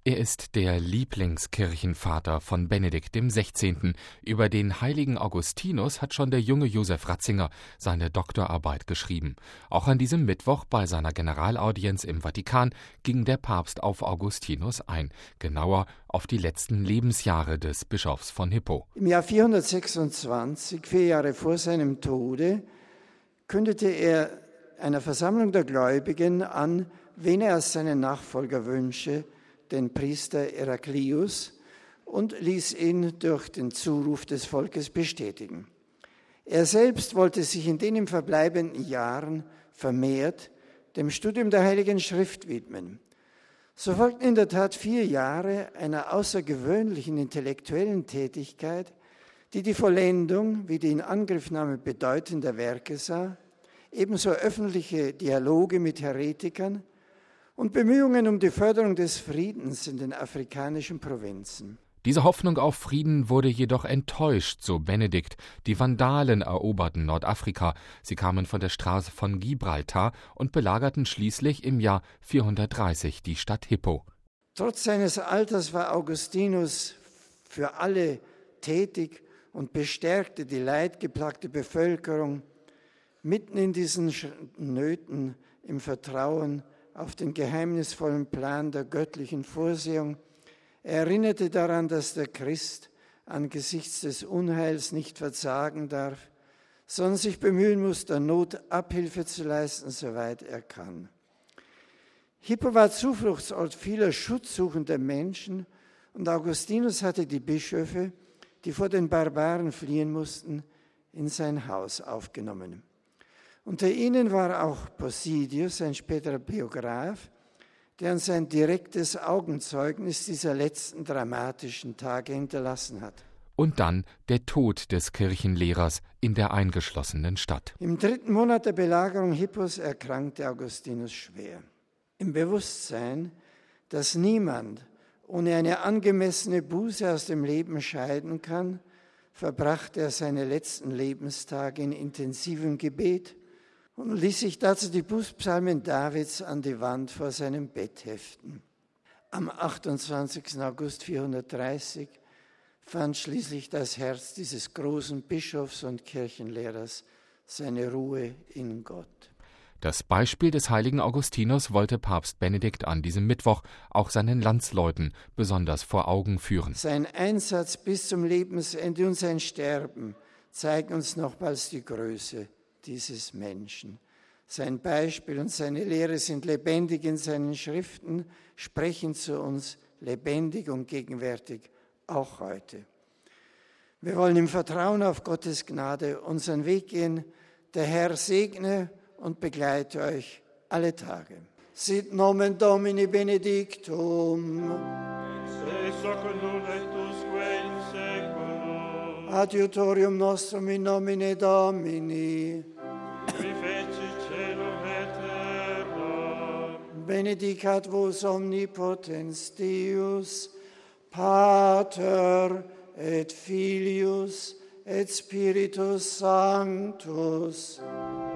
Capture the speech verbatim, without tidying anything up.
Er ist der Lieblingskirchenvater von Benedikt dem Sechzehnten. Über den heiligen Augustinus hat schon der junge Josef Ratzinger seine Doktorarbeit geschrieben. Auch an diesem Mittwoch bei seiner Generalaudienz im Vatikan ging der Papst auf Augustinus ein, genauer auf die letzten Lebensjahre des Bischofs von Hippo. Im Jahr vierhundertsechsundzwanzig, vier Jahre vor seinem Tode, kündete er einer Versammlung der Gläubigen an, wen er als seinen Nachfolger wünsche, den Priester Heraklius, und ließ ihn durch den Zuruf des Volkes bestätigen. Er selbst wollte sich in den ihm verbleibenden Jahren vermehrt dem Studium der Heiligen Schrift widmen. So folgten in der Tat vier Jahre einer außergewöhnlichen intellektuellen Tätigkeit, die die Vollendung wie die Inangriffnahme bedeutender Werke sah, ebenso öffentliche Dialoge mit Häretikern und Bemühungen um die Förderung des Friedens in den afrikanischen Provinzen. Diese Hoffnung auf Frieden wurde jedoch enttäuscht, so Benedikt. Die Vandalen eroberten Nordafrika. Sie kamen von der Straße von Gibraltar und belagerten schließlich im Jahr vierhundertdreißig die Stadt Hippo. Trotz seines Alters war Augustinus für alle tätig und bestärkte die leidgeplagte Bevölkerung mitten in diesen Nöten im Vertrauen auf den geheimnisvollen Plan der göttlichen Vorsehung. Er erinnerte daran, dass der Christ angesichts des Unheils nicht verzagen darf, sondern sich bemühen muss, der Not Abhilfe zu leisten, soweit er kann. Hippo war Zufluchtsort vieler schutzsuchender Menschen und Augustinus hatte die Bischöfe, die vor den Barbaren fliehen mussten, in sein Haus aufgenommen. Unter ihnen war auch Posidius, ein späterer Biograf, der uns ein direktes Augenzeugnis dieser letzten dramatischen Tage hinterlassen hat. Und dann der Tod des Kirchenlehrers in der eingeschlossenen Stadt. Im dritten Monat der Belagerung Hippos erkrankte Augustinus schwer. Im Bewusstsein, dass niemand ohne eine angemessene Buße aus dem Leben scheiden kann, verbrachte er seine letzten Lebenstage in intensivem Gebet und ließ sich dazu die Bußpsalmen Davids an die Wand vor seinem Bett heften. Am achtundzwanzigsten August vierhundertdreißig fand schließlich das Herz dieses großen Bischofs und Kirchenlehrers seine Ruhe in Gott. Das Beispiel des heiligen Augustinus wollte Papst Benedikt an diesem Mittwoch auch seinen Landsleuten besonders vor Augen führen. Sein Einsatz bis zum Lebensende und sein Sterben zeigen uns nochmals die Größe dieses Menschen. Sein Beispiel und seine Lehre sind lebendig in seinen Schriften, sprechen zu uns lebendig und gegenwärtig, auch heute. Wir wollen im Vertrauen auf Gottes Gnade unseren Weg gehen. Der Herr segne und begleite euch alle Tage. Sit nomen Domini benedictum. Adiutorium nostrum in nomine Domini. Benedicat vos omnipotens Deus, Pater et Filius et Spiritus Sanctus.